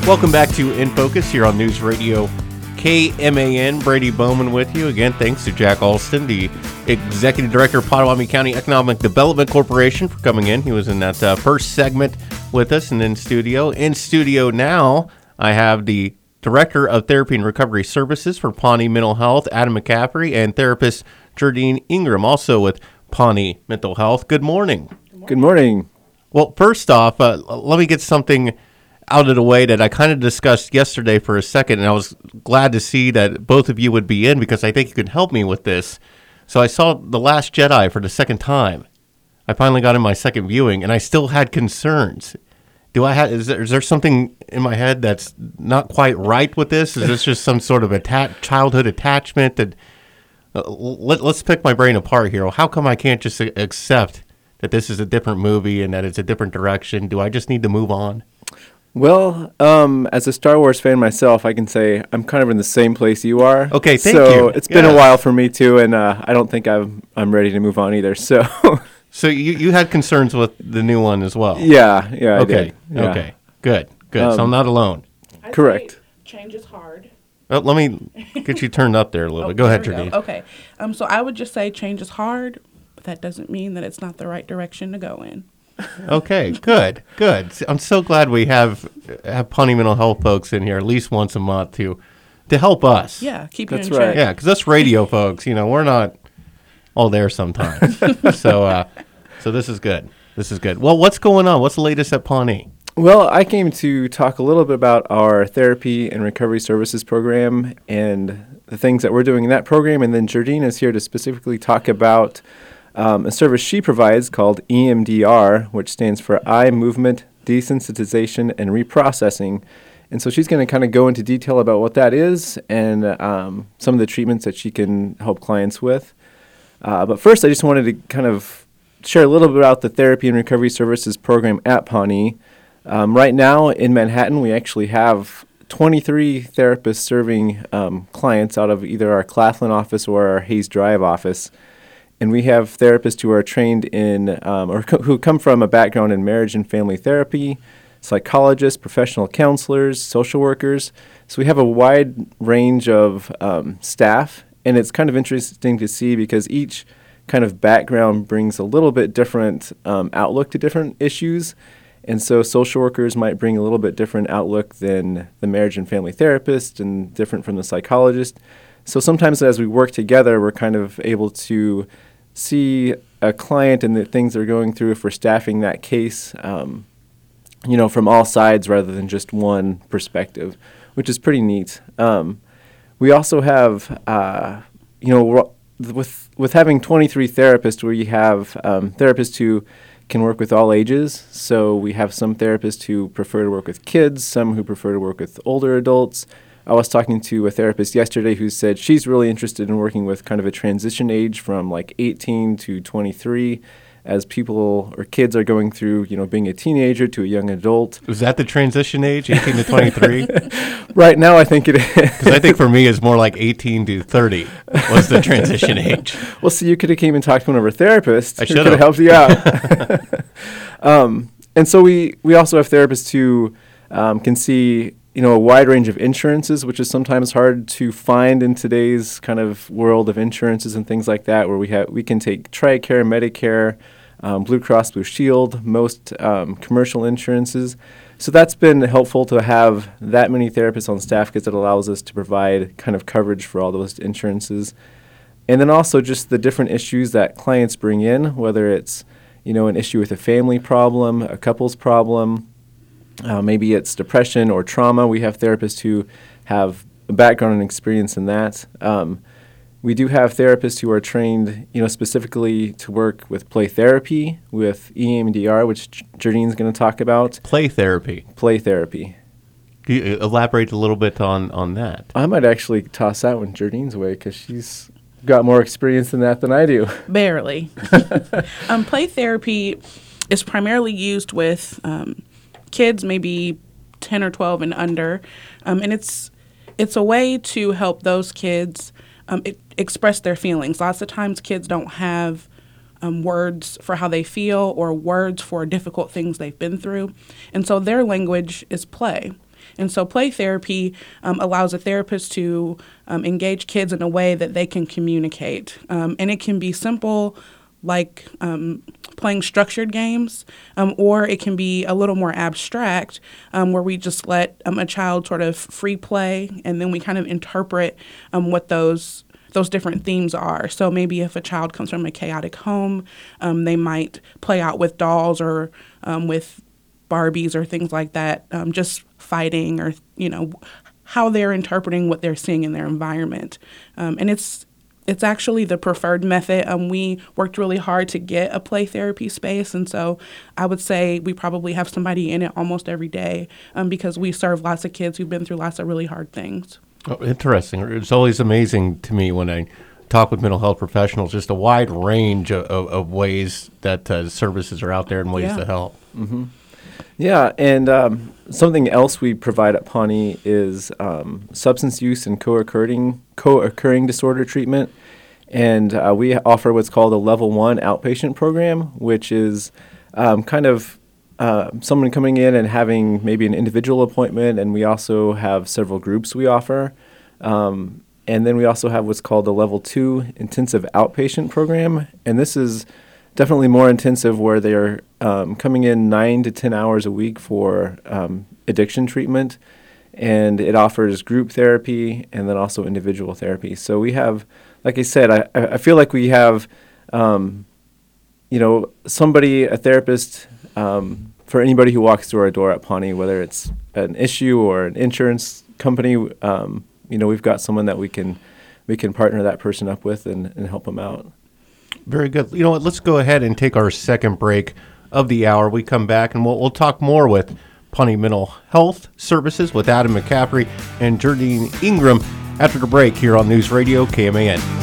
Welcome back to In Focus here on News Radio KMAN. Brady Bowman with you. Again, thanks to Jack Alston, the Executive Director of Potawatomi County Economic Development Corporation, for coming in. He was in that first segment with us and in studio. In studio now, I have the Director of Therapy and Recovery Services for Pawnee Mental Health, Adam McCaffrey, and therapist Jardine Ingram, also with Pawnee Mental Health. Good morning. Good morning. Well, first off, let me get something out of the way that I kind of discussed yesterday for a second, and I was glad to see that both of you would be in because I think you can help me with this. So I saw The Last Jedi for the second time. I finally got in my second viewing, and I still had concerns. Is there something in my head that's not quite right with this? Is this just some sort of childhood attachment? That let's pick my brain apart here. How come I can't just accept that this is a different movie and that it's a different direction? Do I just need to move on? Well, as a Star Wars fan myself, I can say I'm kind of in the same place you are. Okay, thank you. So it's been a while for me too, and I don't think I'm ready to move on either. So, so you had concerns with the new one as well. Yeah, okay, I did. Yeah. Okay, good. So I'm not alone. Correct. Change is hard. Well, let me get you turned up there a little bit. Go ahead, Jardine. Okay. So I would just say change is hard, but that doesn't mean that it's not the right direction to go in. Okay, good. I'm so glad we have Pawnee Mental Health folks in here at least once a month to help us. Yeah, keep you in That's check. right. Yeah, because us radio folks, we're not all there sometimes. So this is good. Well, what's going on? What's the latest at Pawnee? Well, I came to talk a little bit about our therapy and recovery services program and the things that we're doing in that program, and then Jardine is here to specifically talk about a service she provides called EMDR, which stands for Eye Movement Desensitization and Reprocessing. And so she's going to kind of go into detail about what that is and some of the treatments that she can help clients with. But first, I just wanted to kind of share a little bit about the Therapy and Recovery Services program at Pawnee. Right now in Manhattan, we actually have 23 therapists serving clients out of either our Claflin office or our Hayes Drive office. And we have therapists who are trained in who come from a background in marriage and family therapy, psychologists, professional counselors, social workers. So we have a wide range of staff, and it's kind of interesting to see because each kind of background brings a little bit different outlook to different issues. And so social workers might bring a little bit different outlook than the marriage and family therapist and different from the psychologist. So sometimes as we work together, we're kind of able to see a client and the things they're going through if we're staffing that case, from all sides rather than just one perspective, which is pretty neat. We also have, with having 23 therapists, where you have therapists who can work with all ages. So we have some therapists who prefer to work with kids, some who prefer to work with older adults. I was talking to a therapist yesterday who said she's really interested in working with kind of a transition age from like 18 to 23 as people or kids are going through, being a teenager to a young adult. Was that the transition age, 18 to 23? Right now, I think it is. Because I think for me it's more like 18 to 30 was the transition age. Well, see, you could have came and talked to one of our therapists. I who should could have helped you out. And so we also have therapists who can see a wide range of insurances, which is sometimes hard to find in today's kind of world of insurances and things like that, where we can take TRICARE, Medicare, Blue Cross Blue Shield, most commercial insurances. So that's been helpful to have that many therapists on staff because it allows us to provide kind of coverage for all those insurances. And then also just the different issues that clients bring in, whether it's an issue with a family problem, a couple's problem, maybe it's depression or trauma. We have therapists who have a background and experience in that. We do have therapists who are trained, specifically to work with play therapy, with EMDR, which Jardine's going to talk about. Play therapy. Play therapy. Can you elaborate a little bit on that? I might actually toss that one Jardine's way because she's got more experience in that than I do. Barely. Play therapy is primarily used with kids, maybe 10 or 12 and under, and it's a way to help those kids express their feelings. Lots of times kids don't have words for how they feel or words for difficult things they've been through, and so their language is play. And so play therapy allows a therapist to engage kids in a way that they can communicate. And it can be simple, like playing structured games, or it can be a little more abstract, where we just let a child sort of free play, and then we kind of interpret what those different themes are. So maybe if a child comes from a chaotic home, they might play out with dolls or with Barbies or things like that, just fighting, or how they're interpreting what they're seeing in their environment. And it's actually the preferred method. We worked really hard to get a play therapy space, and so I would say we probably have somebody in it almost every day, because we serve lots of kids who've been through lots of really hard things. Oh, interesting. It's always amazing to me when I talk with mental health professionals, just a wide range of ways that services are out there and ways to help. Mm-hmm. Yeah, and something else we provide at Pawnee is substance use and co-occurring disorder treatment. And we offer what's called a Level 1 outpatient program, which is kind of someone coming in and having maybe an individual appointment, and we also have several groups we offer. And then we also have what's called the Level 2 intensive outpatient program, and this is definitely more intensive, where they're coming in 9 to 10 hours a week for addiction treatment, and it offers group therapy and then also individual therapy. So we have, like I said, I feel like we have, somebody, a therapist, for anybody who walks through our door at Pawnee, whether it's an issue or an insurance company. We've got someone that we can partner that person up with and help them out. Very good. You know what? Let's go ahead and take our second break of the hour. We come back and we'll talk more with Pawnee Mental Health Services with Adam McCaffrey and Jardine Ingram after the break here on News Radio KMAN.